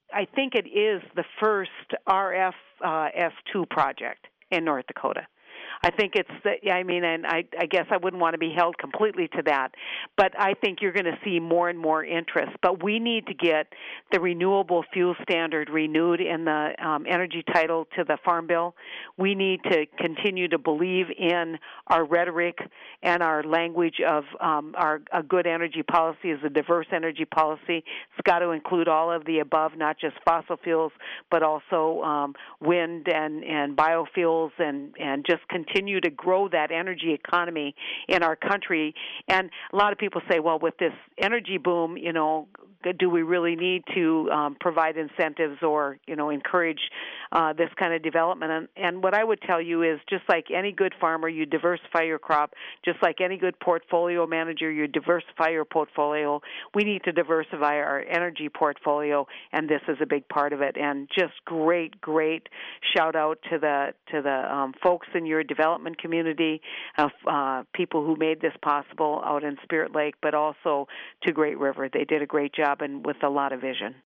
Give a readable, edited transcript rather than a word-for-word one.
I think it is the first RFS2 project in North Dakota. I think it's and I guess I wouldn't want to be held completely to that, but I think you're going to see more and more interest. But we need to get the renewable fuel standard renewed in the energy title to the Farm Bill. We need to continue to believe in our rhetoric and our language of a good energy policy is a diverse energy policy. It's got to include all of the above, not just fossil fuels, but also wind and biofuels and just continue to grow that energy economy in our country. And a lot of people say, well, with this energy boom, do we really need to provide incentives or, encourage this kind of development? And what I would tell you is just like any good farmer, you diversify your crop. Just like any good portfolio manager, you diversify your portfolio. We need to diversify our energy portfolio, and this is a big part of it. And just great shout out to the folks in your development community, people who made this possible out in Spirit Lake, but also to Great River. They did a great job and with a lot of vision.